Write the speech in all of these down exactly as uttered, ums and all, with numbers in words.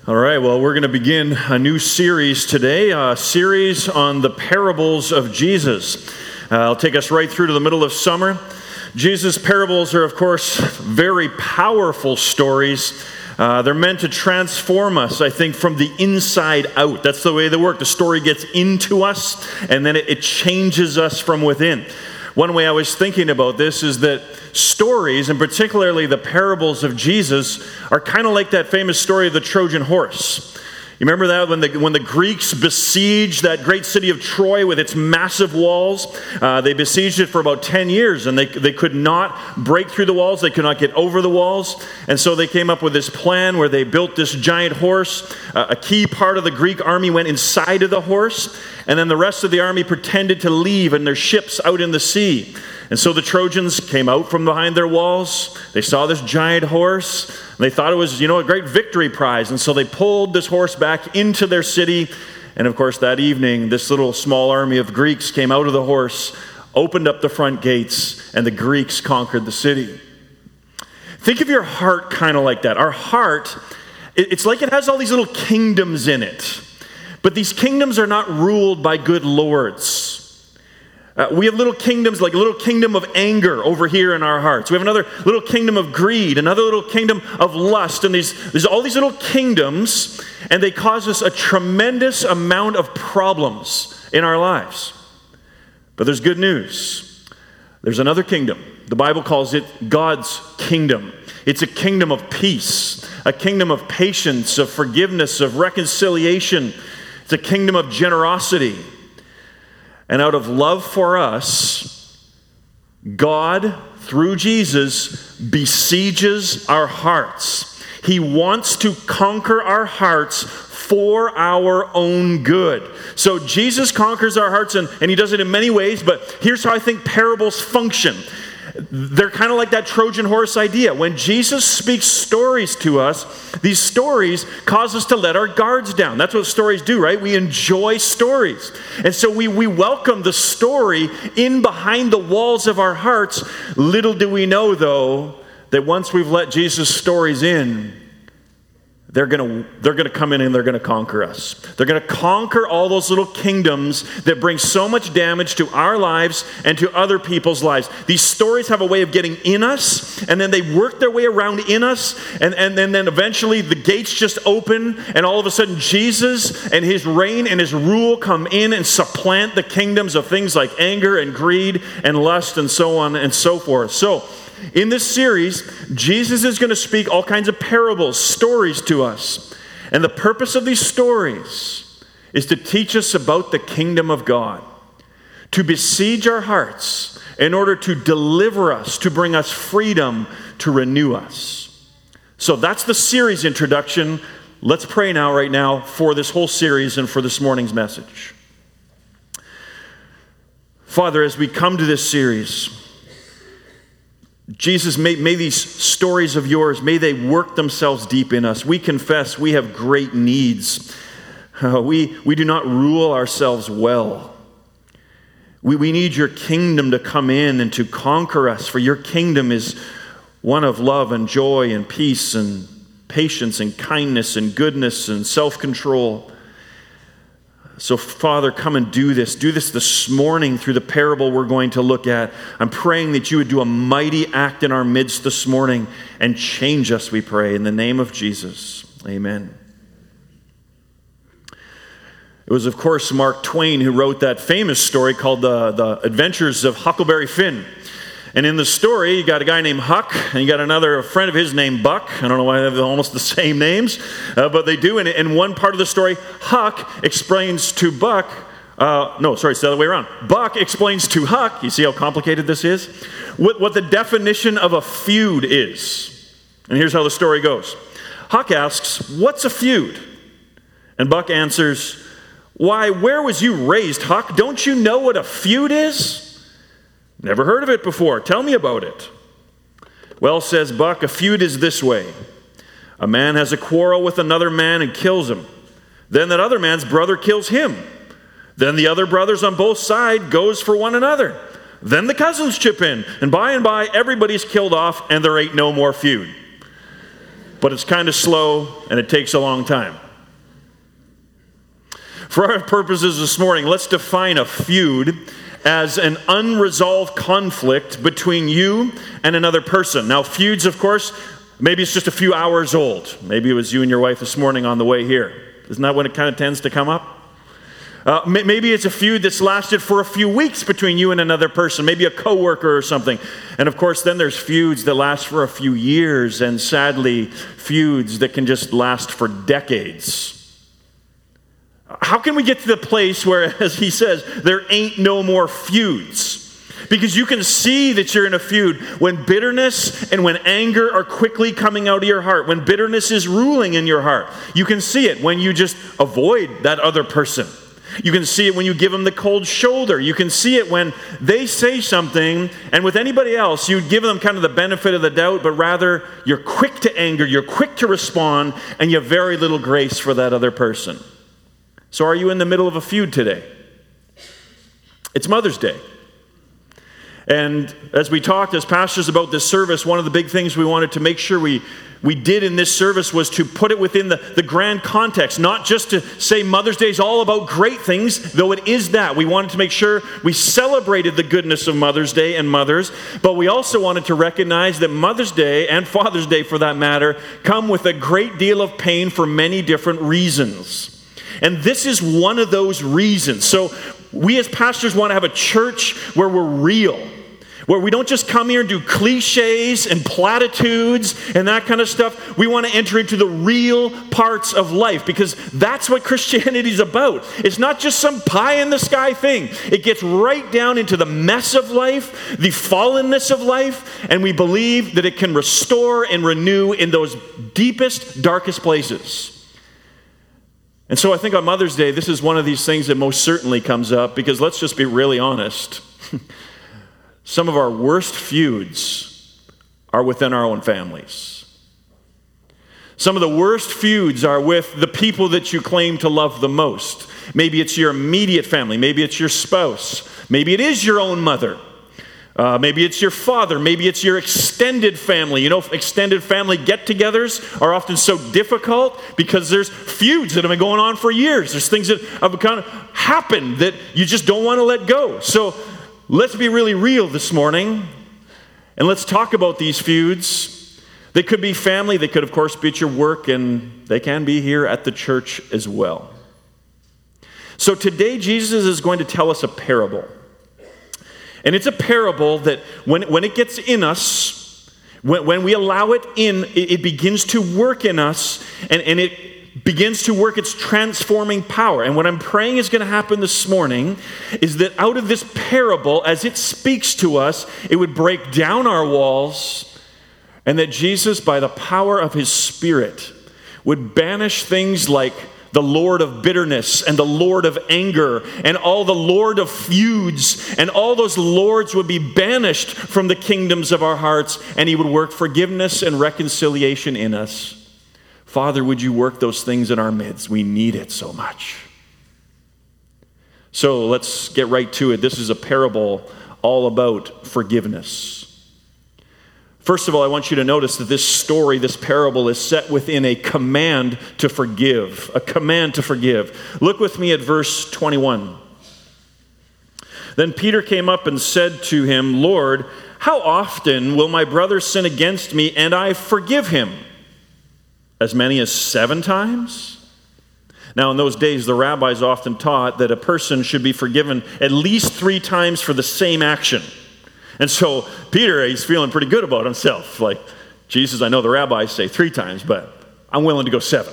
All right, well, we're going to begin a new series today, a series on the parables of Jesus. Uh, I'll take us right through to the middle of summer. Jesus' parables are, of course, very powerful stories. Uh, they're meant to transform us, I think, from the inside out. That's the way they work. The story gets into us, and then it, it changes us from within. One way I was thinking about this is that stories, and particularly the parables of Jesus, are kind of like that famous story of the Trojan horse. You remember that when the when the Greeks besieged that great city of Troy with its massive walls? Uh, they besieged it for about ten years, and they, they could not break through the walls. They could not get over the walls. And so they came up with this plan where they built this giant horse. Uh, a key part of the Greek army went inside of the horse, and then the rest of the army pretended to leave in their ships out in the sea. And so the Trojans came out from behind their walls. They saw this giant horse. And they thought it was, you know, a great victory prize. And so they pulled this horse back into their city. And of course, that evening, this little small army of Greeks came out of the horse, opened up the front gates, and the Greeks conquered the city. Think of your heart kind of like that. Our heart, it's like it has all these little kingdoms in it. But these kingdoms are not ruled by good lords. Uh, we have little kingdoms, like a little kingdom of anger over here in our hearts. We have another little kingdom of greed, another little kingdom of lust, and these, there's all these little kingdoms, and they cause us a tremendous amount of problems in our lives. But there's good news. There's another kingdom. The Bible calls it God's kingdom. It's a kingdom of peace, a kingdom of patience, of forgiveness, of reconciliation. It's a kingdom of generosity. And out of love for us, God, through Jesus, besieges our hearts. He wants to conquer our hearts for our own good. So Jesus conquers our hearts, and, and he does it in many ways, but here's how I think parables function. They're kind of like that Trojan horse idea. When Jesus speaks stories to us, these stories cause us to let our guards down. That's what stories do, right? We enjoy stories. And so we, we welcome the story in behind the walls of our hearts. Little do we know, though, that once we've let Jesus' stories in, They're going to they're going to come in and they're going to conquer us. They're going to conquer all those little kingdoms that bring so much damage to our lives and to other people's lives. These stories have a way of getting in us, and then they work their way around in us, and, and, and then eventually the gates just open, and all of a sudden Jesus and his reign and his rule come in and supplant the kingdoms of things like anger and greed and lust and so on and so forth. So, in this series, Jesus is going to speak all kinds of parables, stories to us. And the purpose of these stories is to teach us about the kingdom of God, to besiege our hearts in order to deliver us, to bring us freedom, to renew us. So that's the series introduction. Let's pray now, right now, for this whole series and for this morning's message. Father, as we come to this series, Jesus, may, may these stories of yours, may they work themselves deep in us. We confess we have great needs. Uh, we, we do not rule ourselves well. We, we need your kingdom to come in and to conquer us, for your kingdom is one of love and joy and peace and patience and kindness and goodness and self-control. So, Father, come and do this. Do this this morning through the parable we're going to look at. I'm praying that you would do a mighty act in our midst this morning and change us, we pray, in the name of Jesus. Amen. It was, of course, Mark Twain who wrote that famous story called The, the Adventures of Huckleberry Finn. And in the story, you got a guy named Huck, and you got another friend of his named Buck. I don't know why they have almost the same names, uh, but they do. And in one part of the story, Huck explains to Buck, uh, no, sorry, it's the other way around. Buck explains to Huck, you see how complicated this is, what, what the definition of a feud is. And here's how the story goes. Huck asks, "What's a feud?" And Buck answers, "Why, where was you raised, Huck? Don't you know what a feud is?" "Never heard of it before. Tell me about it." "Well," says Buck, "a feud is this way. A man has a quarrel with another man and kills him. Then that other man's brother kills him. Then the other brothers on both sides goes for one another. Then the cousins chip in, and by and by everybody's killed off and there ain't no more feud." but it's kind of slow and it takes a long time. For our purposes this morning, let's define a feud as an unresolved conflict between you and another person. Now, feuds, of course, maybe it's just a few hours old. Maybe it was you and your wife this morning on the way here. Isn't that when it kind of tends to come up? Uh, maybe it's a feud that's lasted for a few weeks between you and another person, maybe a coworker or something. And of course, then there's feuds that last for a few years, and sadly, feuds that can just last for decades. How can we get to the place where, as he says, there ain't no more feuds? Because you can see that you're in a feud when bitterness and when anger are quickly coming out of your heart, when bitterness is ruling in your heart. You can see it when you just avoid that other person. You can see it when you give them the cold shoulder. You can see it when they say something, and with anybody else, you give them kind of the benefit of the doubt, but rather you're quick to anger, you're quick to respond, and you have very little grace for that other person. So are you in the middle of a feud today? It's Mother's Day. And as we talked as pastors about this service, one of the big things we wanted to make sure we, we did in this service was to put it within the, the grand context, not just to say Mother's Day is all about great things, though it is that. We wanted to make sure we celebrated the goodness of Mother's Day and mothers, but we also wanted to recognize that Mother's Day, and Father's Day for that matter, come with a great deal of pain for many different reasons. And this is one of those reasons. So we as pastors want to have a church where we're real, where we don't just come here and do cliches and platitudes and that kind of stuff. We want to enter into the real parts of life, because that's what Christianity is about. It's not just some pie-in-the-sky thing. It gets right down into the mess of life, the fallenness of life, and we believe that it can restore and renew in those deepest, darkest places. And so I think on Mother's Day, this is one of these things that most certainly comes up, because let's just be really honest. Some of our worst feuds are within our own families. Some of the worst feuds are with the people that you claim to love the most. Maybe it's your immediate family. Maybe it's your spouse. Maybe it is your own mother. Uh, maybe it's your father. Maybe it's your extended family. You know, extended family get-togethers are often so difficult because there's feuds that have been going on for years. There's things that have kind of happened that you just don't want to let go. So let's be really real this morning, and let's talk about these feuds. They could be family. They could, of course, be at your work, and they can be here at the church as well. So today, Jesus is going to tell us a parable. And it's a parable that when, when it gets in us, when, when we allow it in, it, it begins to work in us, and, and it begins to work its transforming power. And what I'm praying is going to happen this morning is that out of this parable, as it speaks to us, it would break down our walls, and that Jesus, by the power of his Spirit, would banish things like the Lord of bitterness and the Lord of anger and all the Lord of feuds, and all those lords would be banished from the kingdoms of our hearts, and he would work forgiveness and reconciliation in us. Father, would you work those things in our midst? We need it so much. So let's get right to it. This is a parable all about forgiveness. First of all, I want you to notice that this story, this parable, is set within a command to forgive. A command to forgive. Look with me at verse twenty-one. Then Peter came up and said to him, Lord, how often will my brother sin against me and I forgive him? As many as seven times? Now, in those days, the rabbis often taught that a person should be forgiven at least three times for the same action. And so Peter, he's feeling pretty good about himself. Like, Jesus, I know the rabbis say three times, but I'm willing to go seven.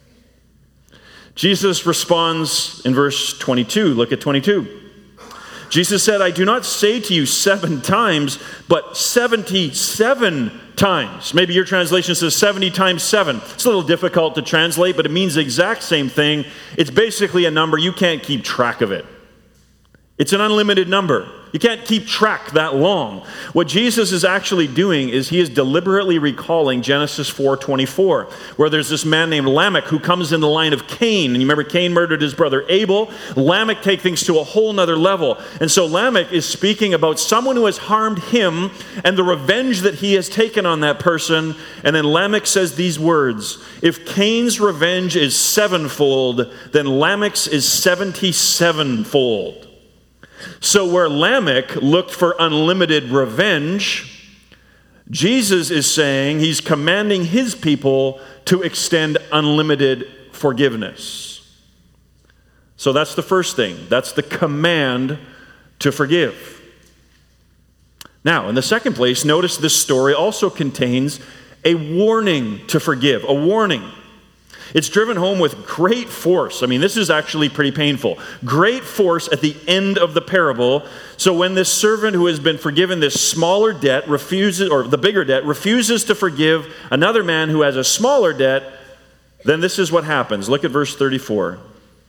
Jesus responds in verse twenty-two. Look at twenty-two. Jesus said, I do not say to you seven times, but seventy-seven times. Maybe your translation says seventy times seven. It's a little difficult to translate, but it means the exact same thing. It's basically a number. You can't keep track of it. It's an unlimited number. You can't keep track that long. What Jesus is actually doing is he is deliberately recalling Genesis four twenty-four, where there's this man named Lamech who comes in the line of Cain. And you remember Cain murdered his brother Abel. Lamech takes things to a whole nother level. And so Lamech is speaking about someone who has harmed him and the revenge that he has taken on that person. And then Lamech says these words, if Cain's revenge is sevenfold, then Lamech's is seventy-sevenfold. So where Lamech looked for unlimited revenge, Jesus is saying he's commanding his people to extend unlimited forgiveness. So that's the first thing. That's the command to forgive. Now, in the second place, notice this story also contains a warning to forgive, a warning. It's driven home with great force. I mean, this is actually pretty painful. Great force at the end of the parable. So when this servant who has been forgiven this smaller debt refuses, or the bigger debt, refuses to forgive another man who has a smaller debt, then this is what happens. Look at verse thirty-four.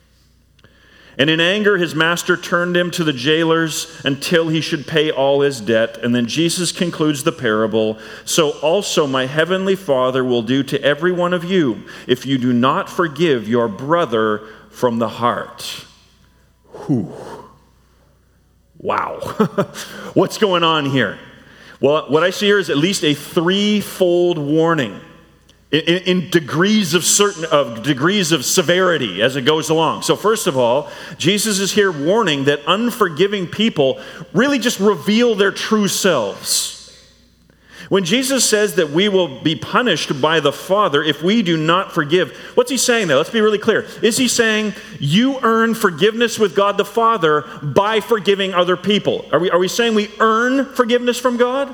And in anger, his master turned him to the jailers until he should pay all his debt. And then Jesus concludes the parable. So also my heavenly Father will do to every one of you if you do not forgive your brother from the heart. Whew. Wow. What's going on here? Well, what I see here is at least a threefold warning. In, in degrees of certain of degrees of severity as it goes along. So first of all, Jesus is here warning that unforgiving people really just reveal their true selves. When Jesus says that we will be punished by the Father if we do not forgive, what's he saying there? Let's be really clear. Is he saying you earn forgiveness with God the Father by forgiving other people? Are we, are we saying we earn forgiveness from God?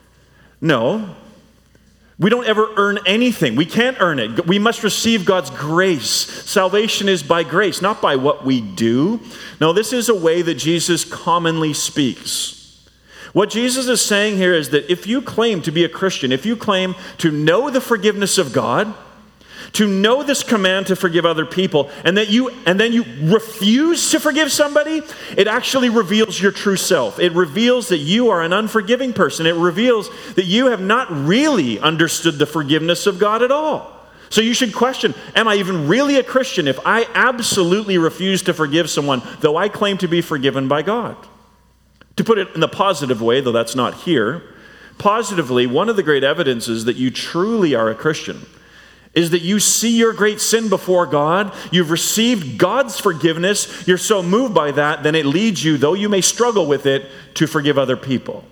No. We don't ever earn anything. We can't earn it. We must receive God's grace. Salvation is by grace, not by what we do. No, this is a way that Jesus commonly speaks. What Jesus is saying here is that if you claim to be a Christian, if you claim to know the forgiveness of God, to know this command to forgive other people, and that you and then you refuse to forgive somebody, it actually reveals your true self. It reveals that you are an unforgiving person. It reveals that you have not really understood the forgiveness of God at all. So you should question, am I even really a Christian if I absolutely refuse to forgive someone, though I claim to be forgiven by God? To put it in the positive way, though that's not here, positively, one of the great evidences that you truly are a Christian is that you see your great sin before God, you've received God's forgiveness, you're so moved by that, then it leads you, though you may struggle with it, to forgive other people.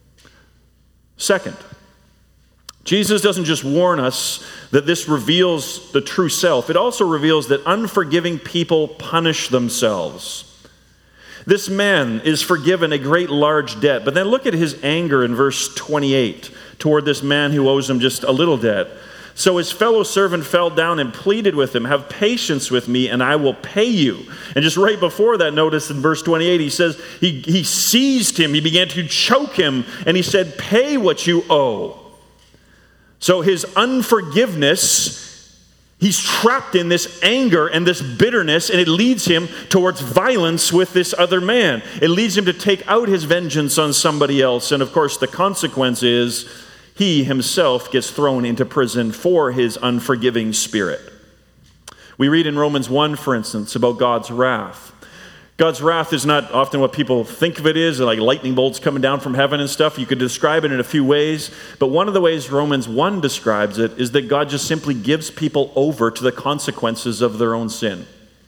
Second, Jesus doesn't just warn us that this reveals the true self, it also reveals that unforgiving people punish themselves. This man is forgiven a great large debt, but then look at his anger in verse twenty-eight toward this man who owes him just a little debt. So his fellow servant fell down and pleaded with him, have patience with me and I will pay you. And just right before that, notice in verse twenty-eight, he says, he, he seized him, he began to choke him, and he said, pay what you owe. So his unforgiveness, he's trapped in this anger and this bitterness, and it leads him towards violence with this other man. It leads him to take out his vengeance on somebody else. And of course, the consequence is he himself gets thrown into prison for his unforgiving spirit. We read in Romans one, for instance, about God's wrath. God's wrath is not often what people think of it is, like lightning bolts coming down from heaven and stuff. You could describe it in a few ways, but one of the ways Romans one describes it is that God just simply gives people over to the consequences of their own sin.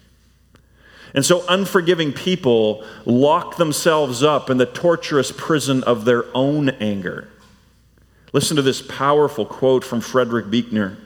And so unforgiving people lock themselves up in the torturous prison of their own anger. Listen to this powerful quote from Frederick Buechner.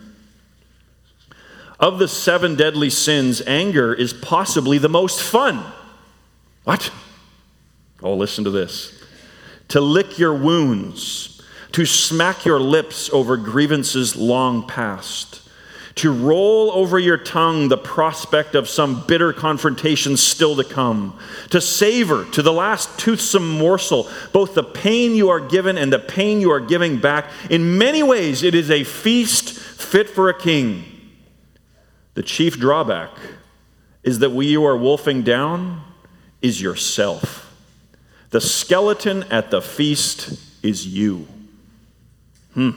Of the seven deadly sins, anger is possibly the most fun. What? Oh, listen to this. To lick your wounds, to smack your lips over grievances long past, to roll over your tongue the prospect of some bitter confrontation still to come, to savor to the last toothsome morsel both the pain you are given and the pain you are giving back. In many ways, it is a feast fit for a king. The chief drawback is that what you are wolfing down is yourself. The skeleton at the feast is you. Hmm.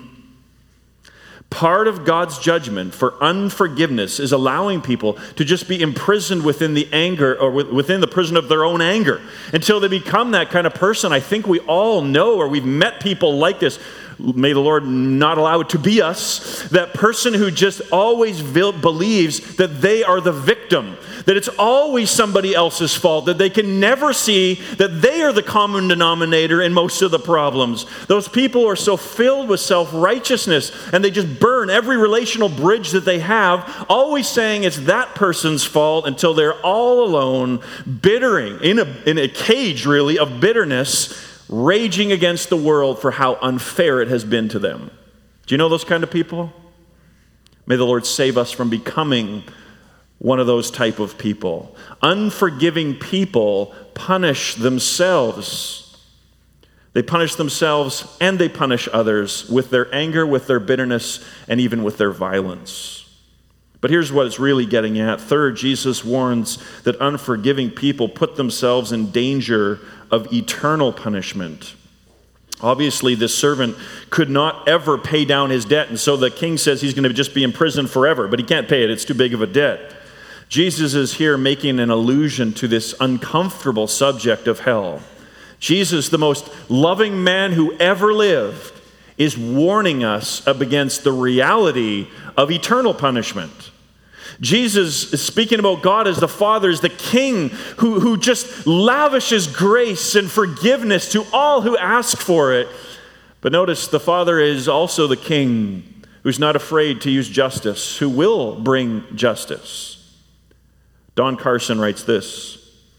Part of God's judgment for unforgiveness is allowing people to just be imprisoned within the anger or within the prison of their own anger until they become that kind of person. I think we all know, or we've met people like this. May the Lord not allow it to be us. That person who just always believes that they are the victim, that it's always somebody else's fault, that they can never see that they are the common denominator in most of the problems. Those people are so filled with self-righteousness, and they just burn every relational bridge that they have, always saying it's that person's fault until they're all alone, bittering, in a, in a cage really of bitterness, raging against the world for how unfair it has been to them. Do you know those kind of people? May the Lord save us from becoming one of those type of people. Unforgiving people punish themselves. They punish themselves and they punish others with their anger, with their bitterness, and even with their violence. But here's what it's really getting at. Third, Jesus warns that unforgiving people put themselves in danger of eternal punishment. Obviously, this servant could not ever pay down his debt, and so the king says he's going to just be in prison forever, but he can't pay it. It's too big of a debt. Jesus is here making an allusion to this uncomfortable subject of hell. Jesus, the most loving man who ever lived, is warning us up against the reality of eternal punishment. Jesus is speaking about God as the Father, as the King who, who just lavishes grace and forgiveness to all who ask for it. But notice the Father is also the King who's not afraid to use justice, who will bring justice. Don Carson writes this: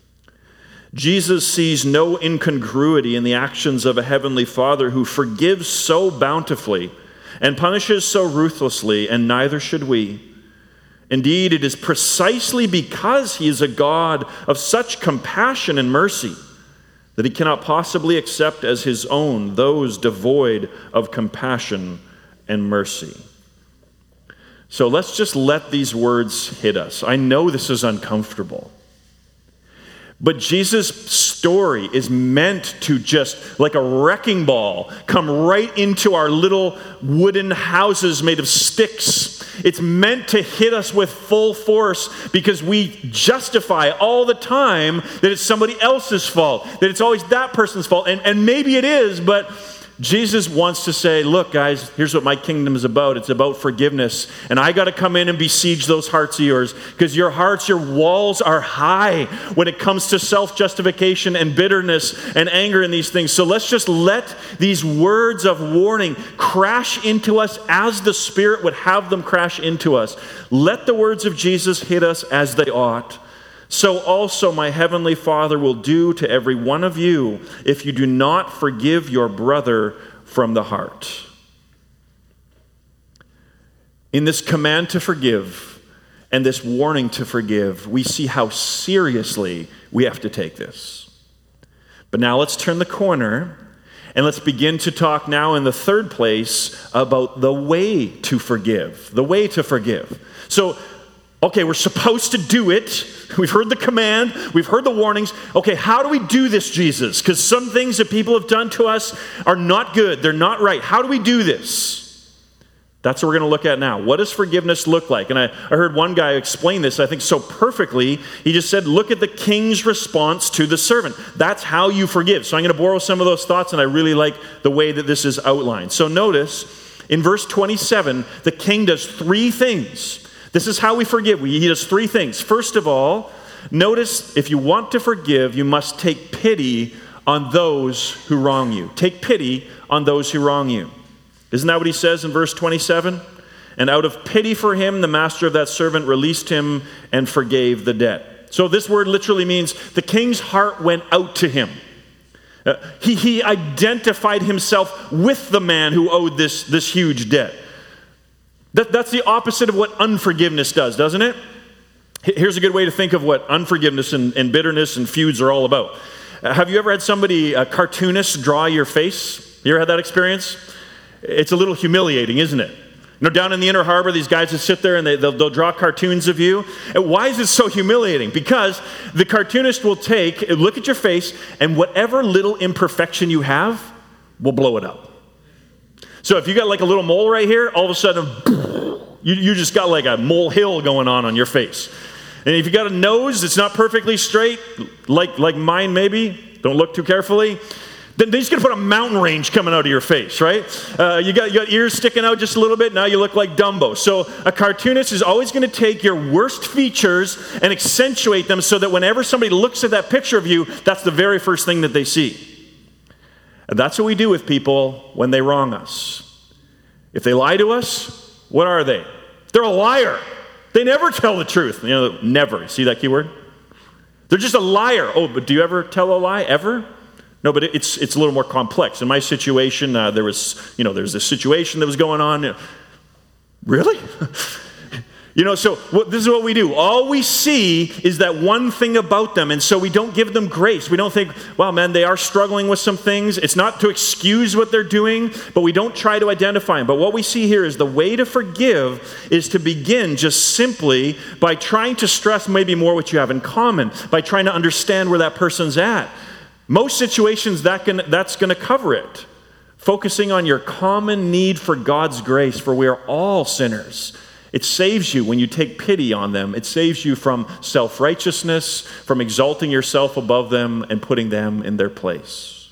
Jesus sees no incongruity in the actions of a heavenly Father who forgives so bountifully and punishes so ruthlessly, and neither should we. Indeed, it is precisely because he is a God of such compassion and mercy that he cannot possibly accept as his own those devoid of compassion and mercy. So let's just let these words hit us. I know this is uncomfortable. But Jesus' story is meant to just, like a wrecking ball, come right into our little wooden houses made of sticks. It's meant to hit us with full force because we justify all the time that it's somebody else's fault, that it's always that person's fault. And, and maybe it is, but Jesus wants to say, look, guys, here's what my kingdom is about. It's about forgiveness. And I got to come in and besiege those hearts of yours because your hearts, your walls are high when it comes to self-justification and bitterness and anger and these things. So let's just let these words of warning crash into us as the Spirit would have them crash into us. Let the words of Jesus hit us as they ought. So also my heavenly Father will do to every one of you if you do not forgive your brother from the heart. In this command to forgive and this warning to forgive, we see how seriously we have to take this. But now let's turn the corner and let's begin to talk now in the third place about the way to forgive. The way to forgive. So, okay, we're supposed to do it. We've heard the command. We've heard the warnings. Okay, how do we do this, Jesus? Because some things that people have done to us are not good. They're not right. How do we do this? That's what we're going to look at now. What does forgiveness look like? And I, I heard one guy explain this, I think, so perfectly. He just said, look at the king's response to the servant. That's how you forgive. So I'm going to borrow some of those thoughts, and I really like the way that this is outlined. So notice, in verse twenty-seven, the king does three things. This is how we forgive. He does three things. First of all, notice if you want to forgive, you must take pity on those who wrong you. Take pity on those who wrong you. Isn't that what he says in verse twenty-seven? And out of pity for him, the master of that servant released him and forgave the debt. So this word literally means the king's heart went out to him. Uh, he, he identified himself with the man who owed this, this huge debt. That, that's the opposite of what unforgiveness does, doesn't it? Here's a good way to think of what unforgiveness and, and bitterness and feuds are all about. Uh, have you ever had somebody, a cartoonist, draw your face? You ever had that experience? It's a little humiliating, isn't it? You know, down in the Inner Harbor, these guys that sit there and they, they'll, they'll draw cartoons of you. And why is it so humiliating? Because the cartoonist will take, look at your face, and whatever little imperfection you have, will blow it up. So if you got like a little mole right here, all of a sudden, you, you just got like a molehill going on on your face. And if you got a nose that's not perfectly straight, like, like mine maybe, don't look too carefully, then they're just going to put a mountain range coming out of your face, right? Uh, you, got, you got ears sticking out just a little bit, now you look like Dumbo. So a cartoonist is always going to take your worst features and accentuate them so that whenever somebody looks at that picture of you, that's the very first thing that they see. And that's what we do with people when they wrong us. If they lie to us, what are they? They're a liar. They never tell the truth. You know, never. See that key word? They're just a liar. Oh, but do you ever tell a lie? Ever? No, but it's it's a little more complex. In my situation, uh, there was, you know, there's this situation that was going on. Really? You know, so what, this is what we do. All we see is that one thing about them, and so we don't give them grace. We don't think, wow, man, they are struggling with some things. It's not to excuse what they're doing, but we don't try to identify them. But what we see here is the way to forgive is to begin just simply by trying to stress maybe more what you have in common, by trying to understand where that person's at. Most situations, that can, that's going to cover it. Focusing on your common need for God's grace, for we are all sinners. It saves you when you take pity on them. It saves you from self-righteousness, from exalting yourself above them and putting them in their place.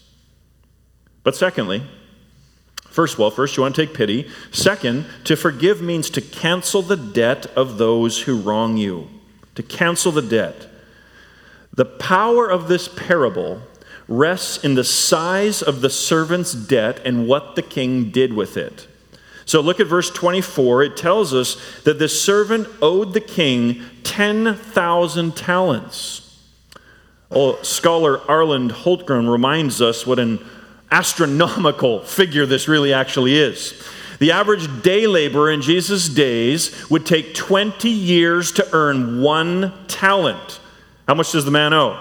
But secondly, first of all, first you want to take pity. Second, to forgive means to cancel the debt of those who wrong you. To cancel the debt. The power of this parable rests in the size of the servant's debt and what the king did with it. So look at verse twenty-four. It tells us that the servant owed the king ten thousand talents. Oh, scholar Arland Holtgren reminds us what an astronomical figure this really actually is. The average day laborer in Jesus' days would take twenty years to earn one talent. How much does the man owe?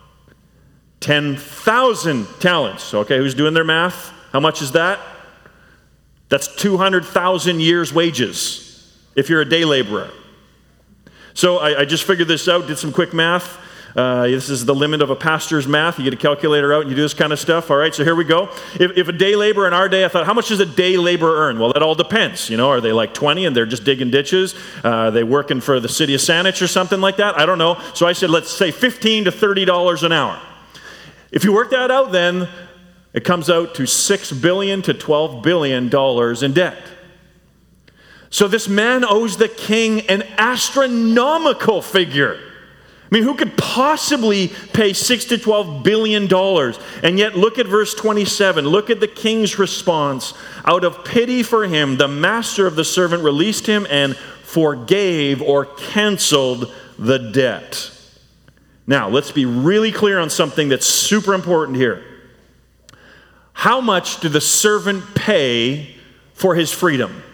ten thousand talents. Okay, who's doing their math? How much is that? That's two hundred thousand years' wages if you're a day laborer. So I, I just figured this out, did some quick math. Uh, this is the limit of a pastor's math. You get a calculator out and you do this kind of stuff. All right, so here we go. If, if a day laborer in our day, I thought, how much does a day laborer earn? Well, that all depends. You know, are they like twenty and they're just digging ditches? Uh, are they working for the city of Saanich or something like that? I don't know. So I said, let's say fifteen to thirty dollars an hour. If you work that out, then it comes out to six billion to twelve billion dollars in debt. So this man owes the king an astronomical figure. I mean, who could possibly pay six to twelve billion dollars? And yet, look at verse twenty-seven. Look at the king's response. Out of pity for him, the master of the servant released him and forgave or canceled the debt. Now, let's be really clear on something that's super important here. How much did the servant pay for his freedom?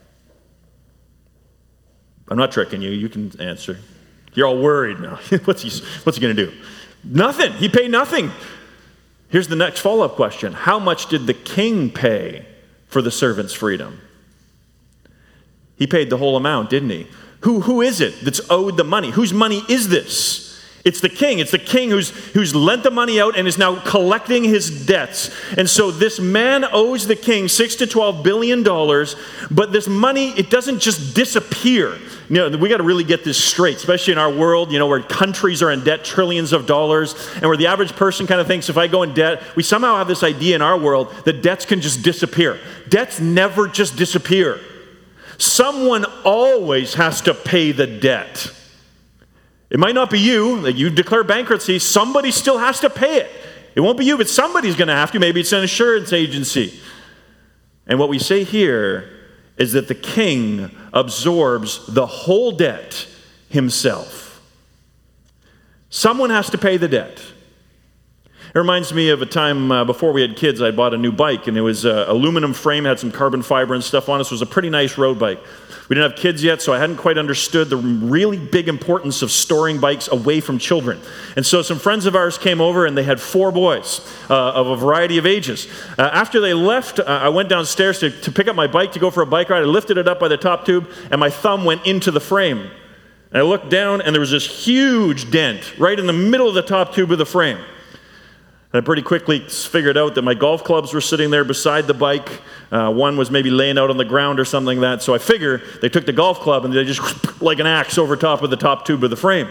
I'm not tricking you. You can answer. You're all worried now. what's he, what's he going to do? Nothing. He paid nothing. Here's the next follow-up question. How much did the king pay for the servant's freedom? He paid the whole amount, didn't he? Who, who is it that's owed the money? Whose money is this? It's the king. It's the king who's, who's lent the money out and is now collecting his debts. And so this man owes the king six to twelve billion dollars, but this money, it doesn't just disappear. You know, we got to really get this straight, especially in our world, you know, where countries are in debt trillions of dollars, and where the average person kind of thinks, if I go in debt, we somehow have this idea in our world that debts can just disappear. Debts never just disappear. Someone always has to pay the debt. It might not be you, that you declare bankruptcy, somebody still has to pay it. It won't be you, but somebody's going to have to. Maybe it's an insurance agency. And what we say here is that the king absorbs the whole debt himself. Someone has to pay the debt. It reminds me of a time uh, before we had kids. I bought a new bike, and it was uh, aluminum frame, had some carbon fiber and stuff on it, so it was a pretty nice road bike. We didn't have kids yet, so I hadn't quite understood the really big importance of storing bikes away from children. And so some friends of ours came over, and they had four boys uh, of a variety of ages. Uh, after they left, uh, I went downstairs to, to pick up my bike to go for a bike ride. I lifted it up by the top tube, and my thumb went into the frame. And I looked down, and there was this huge dent right in the middle of the top tube of the frame. And I pretty quickly figured out that my golf clubs were sitting there beside the bike. Uh, one was maybe laying out on the ground or something like that. So I figure they took the golf club and they just, like an axe, over top of the top tube of the frame.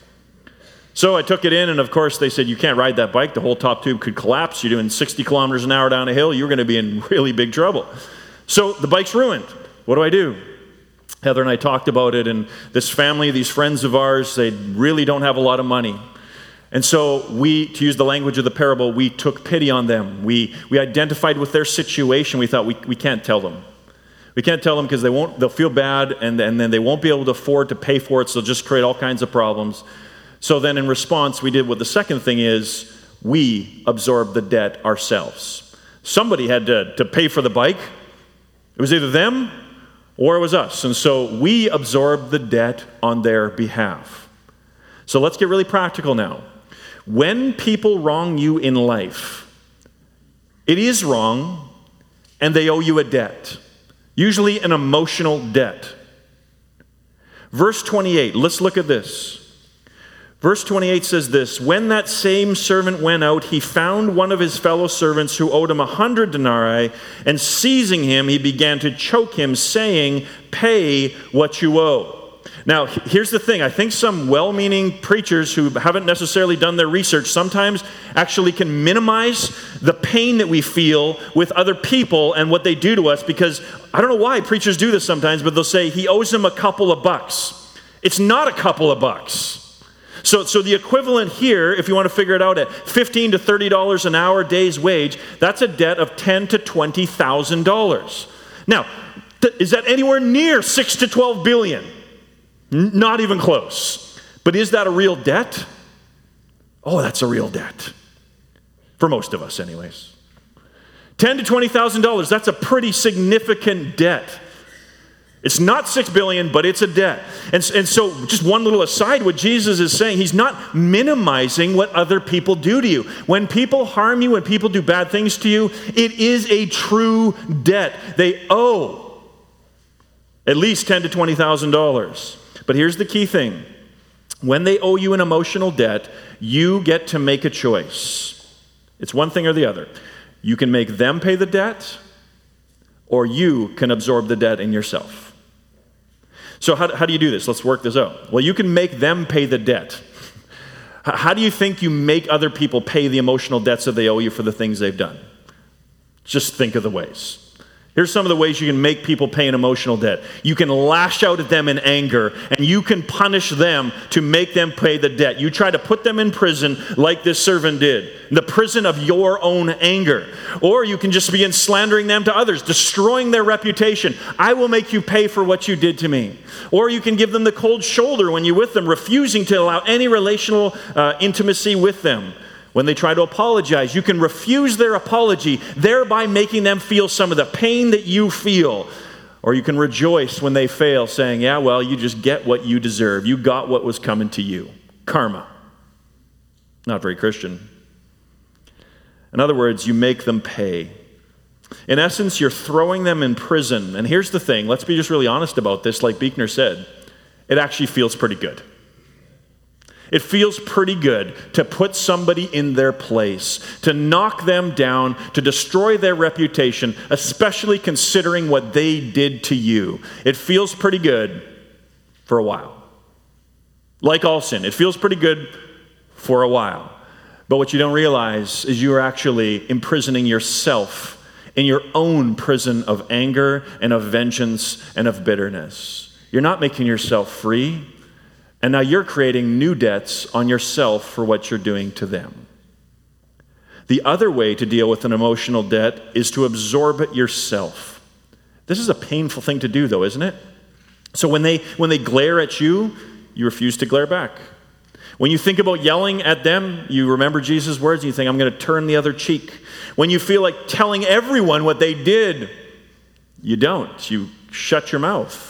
So I took it in, and of course they said, you can't ride that bike. The whole top tube could collapse. You're doing sixty kilometers an hour down a hill. You're going to be in really big trouble. So the bike's ruined. What do I do? Heather and I talked about it, and this family, these friends of ours, they really don't have a lot of money. And so we, to use the language of the parable, we took pity on them. We we identified with their situation. We thought, we, we can't tell them. We can't tell them because they won't, they'll feel bad, and, and then they won't be able to afford to pay for it, so they'll just create all kinds of problems. So then in response, we did what the second thing is, we absorbed the debt ourselves. Somebody had to, to pay for the bike. It was either them or it was us. And so we absorbed the debt on their behalf. So let's get really practical now. When people wrong you in life, it is wrong, and they owe you a debt, usually an emotional debt. Verse twenty-eight, let's look at this. Verse twenty-eight says this, when that same servant went out, he found one of his fellow servants who owed him a hundred denarii, and seizing him, he began to choke him, saying, pay what you owe. Now, here's the thing. I think some well-meaning preachers who haven't necessarily done their research sometimes actually can minimize the pain that we feel with other people and what they do to us, because I don't know why preachers do this sometimes, but they'll say he owes him a couple of bucks. It's not a couple of bucks. So, so the equivalent here, if you want to figure it out, at fifteen to thirty dollars an hour day's wage, that's a debt of ten to twenty thousand dollars. Now, th- is that anywhere near six to twelve billion? Not even close. But is that a real debt? Oh, that's a real debt. For most of us, anyways. ten to twenty thousand dollars, that's a pretty significant debt. It's not six billion dollars, but it's a debt. And, and so, just one little aside, what Jesus is saying, he's not minimizing what other people do to you. When people harm you, when people do bad things to you, it is a true debt. They owe at least ten to twenty thousand dollars. But here's the key thing. When they owe you an emotional debt, you get to make a choice. It's one thing or the other. You can make them pay the debt, or you can absorb the debt in yourself. So how, how do you do this? Let's work this out. Well, you can make them pay the debt. How do you think you make other people pay the emotional debts that they owe you for the things they've done? Just think of the ways. Here's some of the ways you can make people pay an emotional debt. You can lash out at them in anger, and you can punish them to make them pay the debt. You try to put them in prison like this servant did, the prison of your own anger. Or you can just begin slandering them to others, destroying their reputation. I will make you pay for what you did to me. Or you can give them the cold shoulder when you're with them, refusing to allow any relational uh, intimacy with them. When they try to apologize, you can refuse their apology, thereby making them feel some of the pain that you feel. Or you can rejoice when they fail, saying, yeah, well, you just get what you deserve. You got what was coming to you. Karma. Not very Christian. In other words, you make them pay. In essence, you're throwing them in prison. And here's the thing. Let's be just really honest about this. Like Buechner said, it actually feels pretty good. It feels pretty good to put somebody in their place, to knock them down, to destroy their reputation, especially considering what they did to you. It feels pretty good for a while. Like all sin, it feels pretty good for a while. But what you don't realize is you are actually imprisoning yourself in your own prison of anger and of vengeance and of bitterness. You're not making yourself free. And now you're creating new debts on yourself for what you're doing to them. The other way to deal with an emotional debt is to absorb it yourself. This is a painful thing to do, though, isn't it? So when they when they glare at you, you refuse to glare back. When you think about yelling at them, you remember Jesus' words and you think, I'm going to turn the other cheek. When you feel like telling everyone what they did, you don't. You shut your mouth.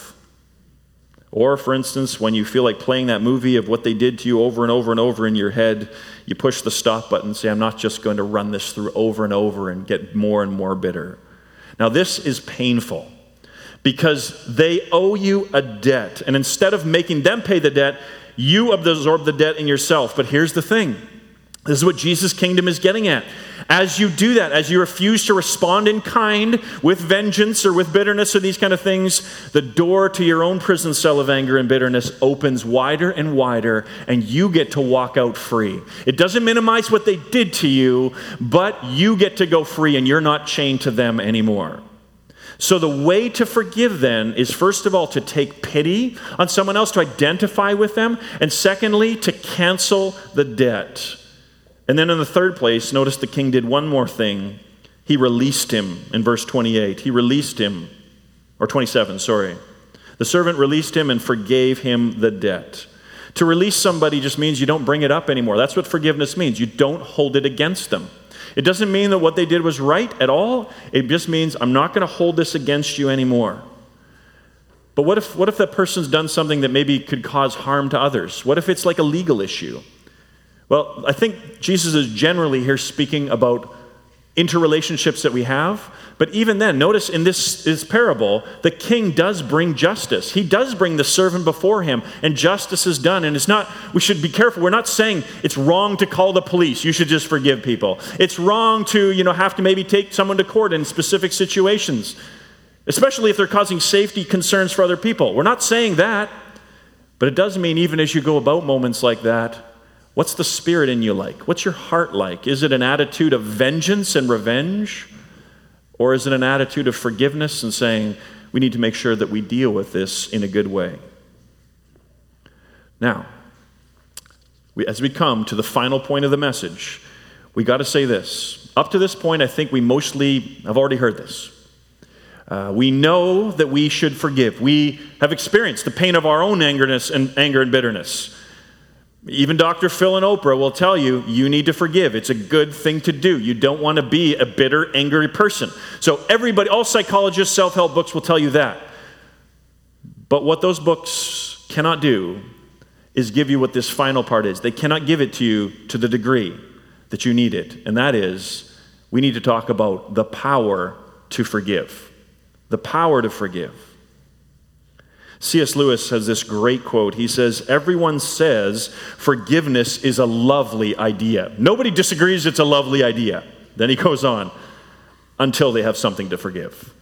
Or, for instance, when you feel like playing that movie of what they did to you over and over and over in your head, you push the stop button and say, I'm not just going to run this through over and over and get more and more bitter. Now, this is painful because they owe you a debt. And instead of making them pay the debt, you absorb the debt in yourself. But here's the thing. This is what Jesus' kingdom is getting at. As you do that, as you refuse to respond in kind with vengeance or with bitterness or these kind of things, the door to your own prison cell of anger and bitterness opens wider and wider, and you get to walk out free. It doesn't minimize what they did to you, but you get to go free, and you're not chained to them anymore. So the way to forgive then is, first of all, to take pity on someone else, to identify with them, and secondly, to cancel the debt. And then in the third place, notice the king did one more thing. He released him in verse twenty-eight. He released him, or twenty-seven, sorry. The servant released him and forgave him the debt. To release somebody just means you don't bring it up anymore. That's what forgiveness means. You don't hold it against them. It doesn't mean that what they did was right at all. It just means I'm not going to hold this against you anymore. But what if, what if that person's done something that maybe could cause harm to others? What if it's like a legal issue? Well, I think Jesus is generally here speaking about interrelationships that we have. But even then, notice in this, this parable, the king does bring justice. He does bring the servant before him, and justice is done. And it's not, we should be careful. We're not saying it's wrong to call the police. You should just forgive people. It's wrong to, you know, have to maybe take someone to court in specific situations, especially if they're causing safety concerns for other people. We're not saying that. But it does mean even as you go about moments like that, what's the spirit in you like? What's your heart like? Is it an attitude of vengeance and revenge? Or is it an attitude of forgiveness and saying, we need to make sure that we deal with this in a good way? Now, we, as we come to the final point of the message, we got to say this. Up to this point, I think we mostly have already heard this. Uh, we know that we should forgive. We have experienced the pain of our own angerness and anger and bitterness. Even Doctor Phil and Oprah will tell you, you need to forgive. It's a good thing to do. You don't want to be a bitter, angry person. So everybody, all psychologists, self-help books will tell you that. But what those books cannot do is give you what this final part is. They cannot give it to you to the degree that you need it. And that is, we need to talk about the power to forgive. The power to forgive. C S Lewis has this great quote. He says, everyone says forgiveness is a lovely idea. Nobody disagrees it's a lovely idea. Then he goes on, until they have something to forgive.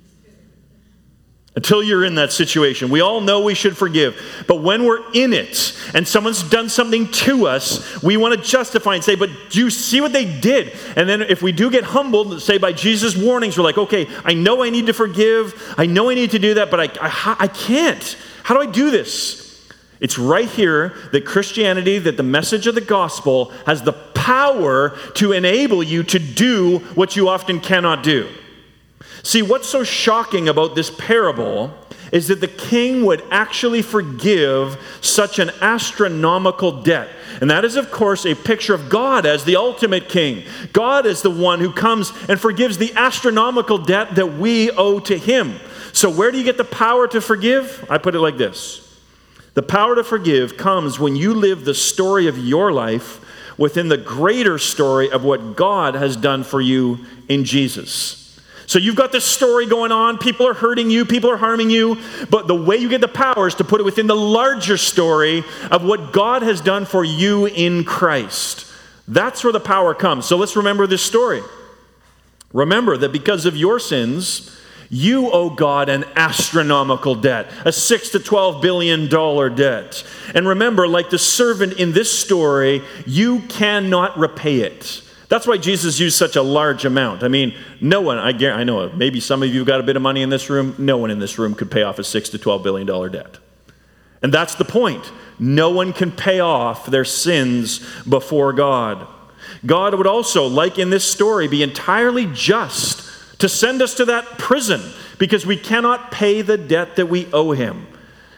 Until you're in that situation. We all know we should forgive. But when we're in it and someone's done something to us, we want to justify and say, but do you see what they did? And then if we do get humbled, say by Jesus' warnings, we're like, okay, I know I need to forgive. I know I need to do that, but I, I, I can't. How do I do this? It's right here that Christianity, that the message of the gospel has the power to enable you to do what you often cannot do. See, what's so shocking about this parable is that the king would actually forgive such an astronomical debt. And that is, of course, a picture of God as the ultimate king. God is the one who comes and forgives the astronomical debt that we owe to him. So where do you get the power to forgive? I put it like this. The power to forgive comes when you live the story of your life within the greater story of what God has done for you in Jesus. So you've got this story going on, people are hurting you, people are harming you, but the way you get the power is to put it within the larger story of what God has done for you in Christ. That's where the power comes. So let's remember this story. Remember that because of your sins, you owe God an astronomical debt, a six to twelve billion dollar debt. And remember, like the servant in this story, you cannot repay it. That's why Jesus used such a large amount. I mean, no one, I, I know, maybe some of you have got a bit of money in this room. No one in this room could pay off a six to twelve billion dollar debt. And that's the point. No one can pay off their sins before God. God would also, like in this story, be entirely just to send us to that prison because we cannot pay the debt that we owe him.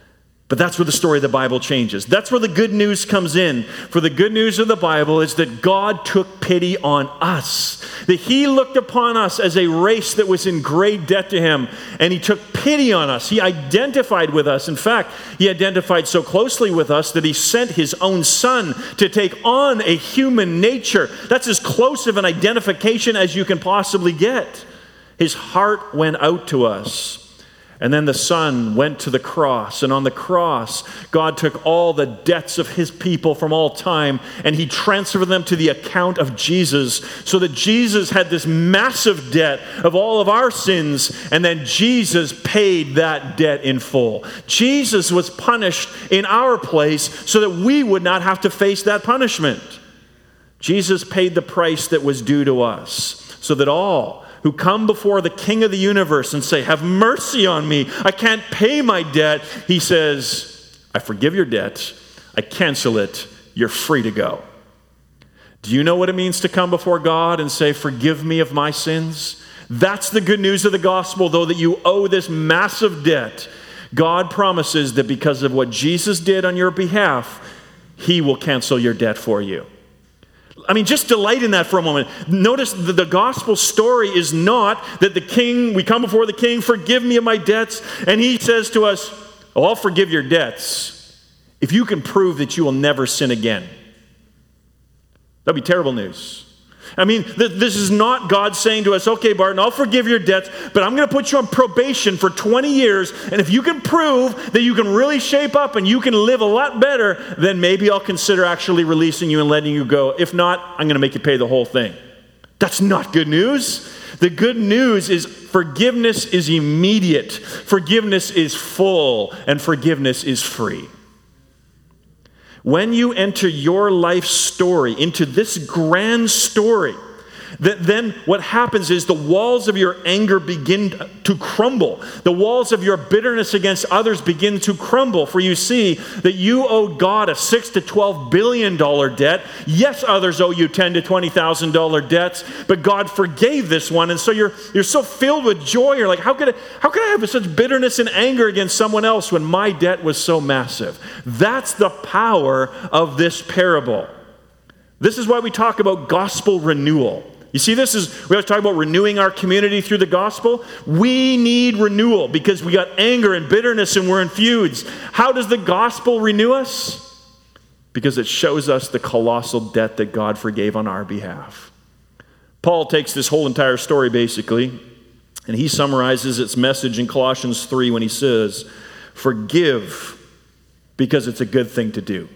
But that's where the story of the Bible changes. That's where the good news comes in. For the good news of the Bible is that God took pity on us. That he looked upon us as a race that was in great debt to him. And he took pity on us. He identified with us. In fact, he identified so closely with us that he sent his own son to take on a human nature. That's as close of an identification as you can possibly get. His heart went out to us. And then the Son went to the cross. And on the cross, God took all the debts of his people from all time and he transferred them to the account of Jesus, so that Jesus had this massive debt of all of our sins, and then Jesus paid that debt in full. Jesus was punished in our place so that we would not have to face that punishment. Jesus paid the price that was due to us, so that all who come before the King of the universe and say, have mercy on me, I can't pay my debt, he says, I forgive your debt, I cancel it, you're free to go. Do you know what it means to come before God and say, forgive me of my sins? That's the good news of the gospel, though, that you owe this massive debt. God promises that because of what Jesus did on your behalf, he will cancel your debt for you. I mean, just delight in that for a moment. Notice that the gospel story is not that the king, we come before the king, forgive me of my debts, and he says to us, oh, I'll forgive your debts if you can prove that you will never sin again. That'd be terrible news. I mean, th- this is not God saying to us, okay, Barton, I'll forgive your debts, but I'm going to put you on probation for twenty years, and if you can prove that you can really shape up and you can live a lot better, then maybe I'll consider actually releasing you and letting you go. If not, I'm going to make you pay the whole thing. That's not good news. The good news is forgiveness is immediate, forgiveness is full, and forgiveness is free. When you enter your life story into this grand story, that then what happens is the walls of your anger begin to crumble. The walls of your bitterness against others begin to crumble. For you see that you owe God a six to twelve billion dollar debt. Yes, others owe you ten to twenty thousand dollar debts, but God forgave this one, and so you're you're so filled with joy. You're like, how could I, how could I have such bitterness and anger against someone else when my debt was so massive? That's the power of this parable. This is why we talk about gospel renewal. You see, this is, we always talk about renewing our community through the gospel. We need renewal because we got anger and bitterness and we're in feuds. How does the gospel renew us? Because it shows us the colossal debt that God forgave on our behalf. Paul takes this whole entire story basically, and he summarizes its message in Colossians three when he says, forgive because it's a good thing to do.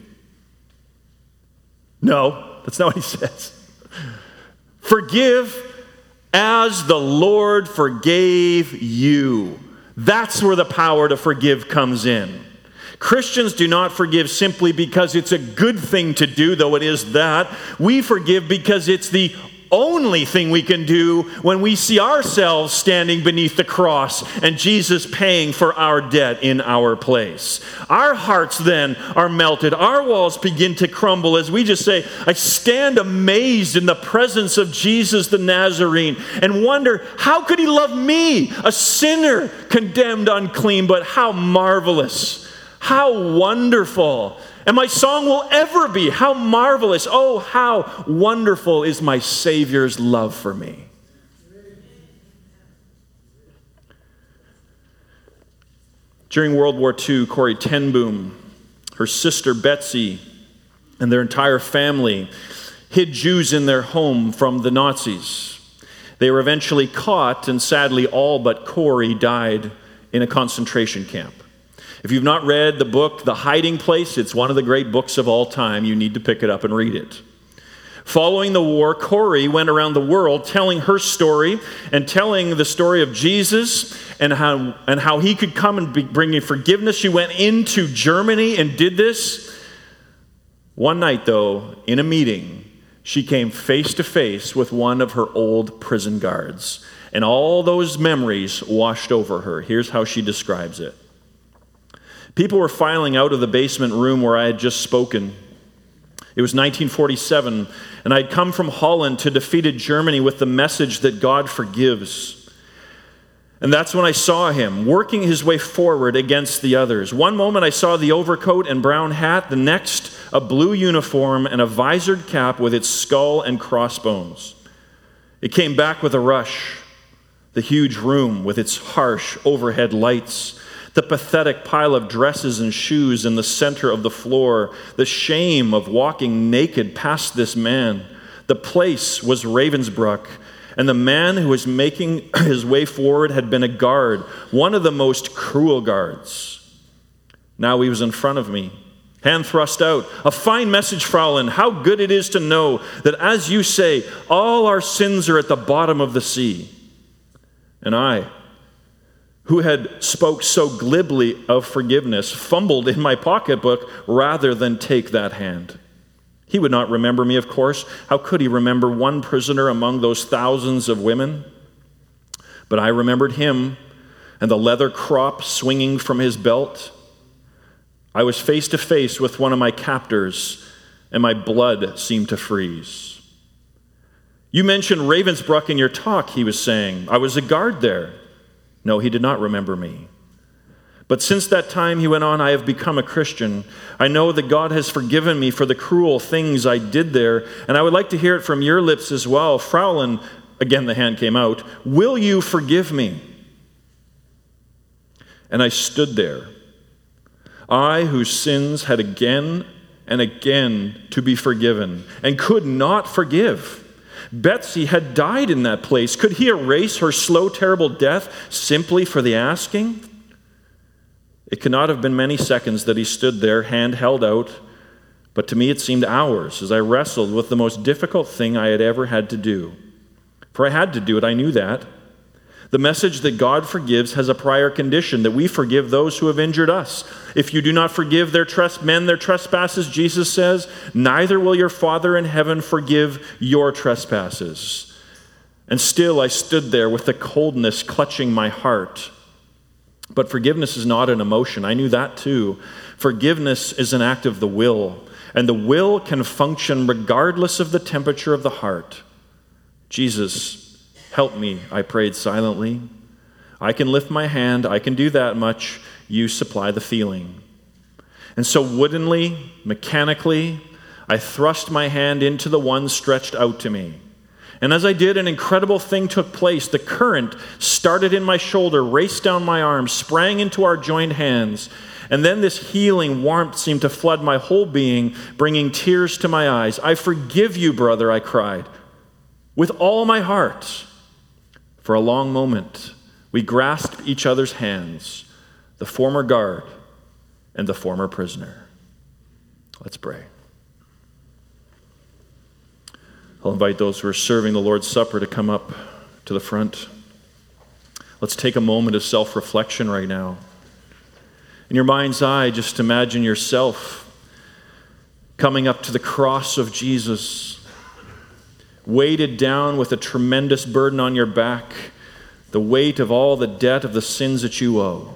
No, that's not what he says. Forgive as the Lord forgave you. That's where the power to forgive comes in. Christians do not forgive simply because it's a good thing to do, though it is that. We forgive because it's the only thing we can do when we see ourselves standing beneath the cross and Jesus paying for our debt in our place. Our hearts then are melted. Our walls begin to crumble as we just say, I stand amazed in the presence of Jesus the Nazarene and wonder, how could he love me, a sinner condemned unclean, but how marvelous, how wonderful. And my song will ever be, how marvelous, oh, how wonderful is my Savior's love for me. During World War Two, Corrie ten Boom, her sister Betsy, and their entire family hid Jews in their home from the Nazis. They were eventually caught, and sadly all but Corrie died in a concentration camp. If you've not read the book, The Hiding Place, it's one of the great books of all time. You need to pick it up and read it. Following the war, Corrie went around the world telling her story and telling the story of Jesus and how, and how he could come and be, bring you forgiveness. She went into Germany and did this. One night, though, in a meeting, she came face to face with one of her old prison guards. And all those memories washed over her. Here's how she describes it. People were filing out of the basement room where I had just spoken. It was nineteen forty-seven, and I'd come from Holland to defeated Germany with the message that God forgives. And that's when I saw him working his way forward against the others. One moment I saw the overcoat and brown hat, the next a blue uniform and a visored cap with its skull and crossbones. It came back with a rush. The huge room with its harsh overhead lights, the pathetic pile of dresses and shoes in the center of the floor, the shame of walking naked past this man. The place was Ravensbrück, and the man who was making his way forward had been a guard, one of the most cruel guards. Now he was in front of me, hand thrust out. A fine message, Fraulein. How good it is to know that, as you say, all our sins are at the bottom of the sea. And I, who had spoke so glibly of forgiveness, fumbled in my pocketbook rather than take that hand. He would not remember me, of course. How could he remember one prisoner among those thousands of women? But I remembered him and the leather crop swinging from his belt. I was face to face with one of my captors, and my blood seemed to freeze. You mentioned Ravensbrück in your talk, he was saying. I was a guard there. No, he did not remember me. But since that time, he went on, I have become a Christian. I know that God has forgiven me for the cruel things I did there, and I would like to hear it from your lips as well. Fraulein, again the hand came out, will you forgive me? And I stood there, I whose sins had again and again to be forgiven, and could not forgive. Betsy had died in that place. Could he erase her slow, terrible death simply for the asking? It could not have been many seconds that he stood there, hand held out, but to me it seemed hours as I wrestled with the most difficult thing I had ever had to do. For I had to do it, I knew that. The message that God forgives has a prior condition, that we forgive those who have injured us. If you do not forgive their tres- men their trespasses, Jesus says, neither will your Father in heaven forgive your trespasses. And still I stood there with the coldness clutching my heart. But forgiveness is not an emotion. I knew that too. Forgiveness is an act of the will, and the will can function regardless of the temperature of the heart. Jesus, help me, I prayed silently. I can lift my hand, I can do that much. You supply the feeling. And so woodenly, mechanically, I thrust my hand into the one stretched out to me. And as I did, an incredible thing took place. The current started in my shoulder, raced down my arm, sprang into our joined hands. And then this healing warmth seemed to flood my whole being, bringing tears to my eyes. I forgive you, brother, I cried, with all my heart. For a long moment, we grasped each other's hands, the former guard and the former prisoner. Let's pray. I'll invite those who are serving the Lord's Supper to come up to the front. Let's take a moment of self-reflection right now. In your mind's eye, just imagine yourself coming up to the cross of Jesus, weighted down with a tremendous burden on your back, the weight of all the debt of the sins that you owe.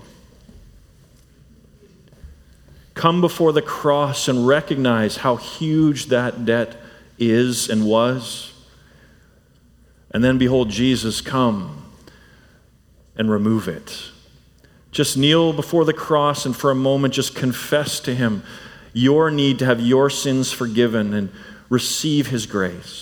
Come before the cross and recognize how huge that debt is and was. And then behold Jesus come and remove it. Just kneel before the cross and for a moment just confess to him your need to have your sins forgiven and receive his grace.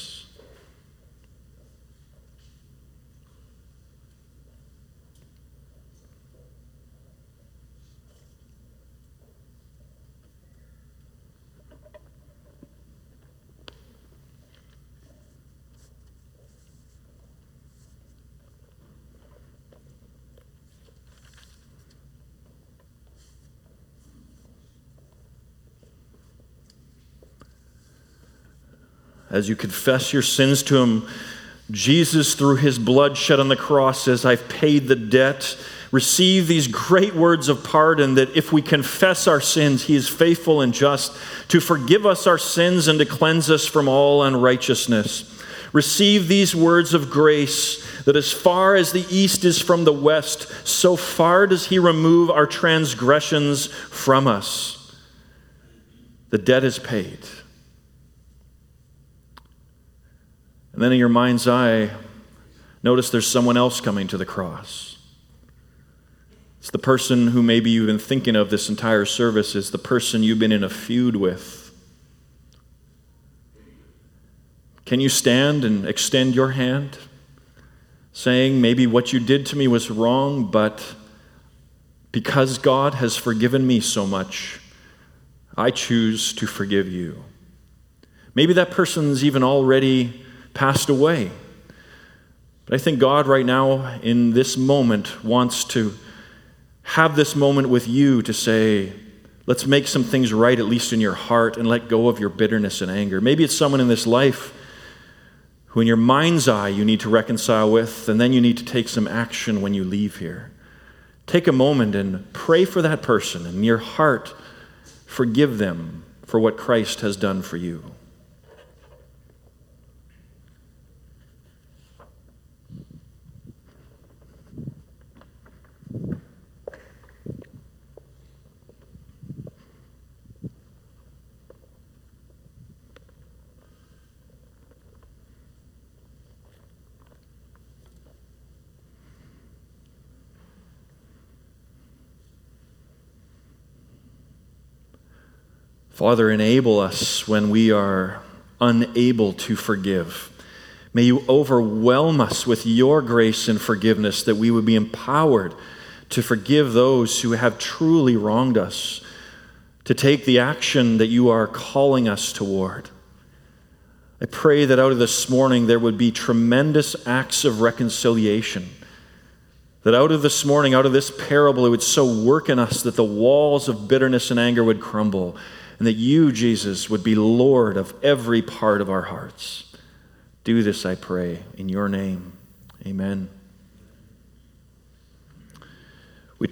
As you confess your sins to him, Jesus, through his blood shed on the cross, says, I've paid the debt. Receive these great words of pardon that if we confess our sins, he is faithful and just to forgive us our sins and to cleanse us from all unrighteousness. Receive these words of grace that as far as the east is from the west, so far does he remove our transgressions from us. The debt is paid. And then in your mind's eye, notice there's someone else coming to the cross. It's the person who maybe you've been thinking of this entire service is the person you've been in a feud with. Can you stand and extend your hand, saying, maybe what you did to me was wrong, but because God has forgiven me so much, I choose to forgive you. Maybe that person's even already passed away. But I think God right now in this moment wants to have this moment with you to say, let's make some things right, at least in your heart, and let go of your bitterness and anger. Maybe it's someone in this life who in your mind's eye you need to reconcile with, and then you need to take some action when you leave here. Take a moment and pray for that person, and in your heart, forgive them for what Christ has done for you. Father, enable us when we are unable to forgive. May you overwhelm us with your grace and forgiveness, that we would be empowered to forgive those who have truly wronged us, to take the action that you are calling us toward. I pray that out of this morning there would be tremendous acts of reconciliation, that out of this morning, out of this parable, it would so work in us that the walls of bitterness and anger would crumble, and that you, Jesus, would be Lord of every part of our hearts. Do this, I pray, in your name. Amen.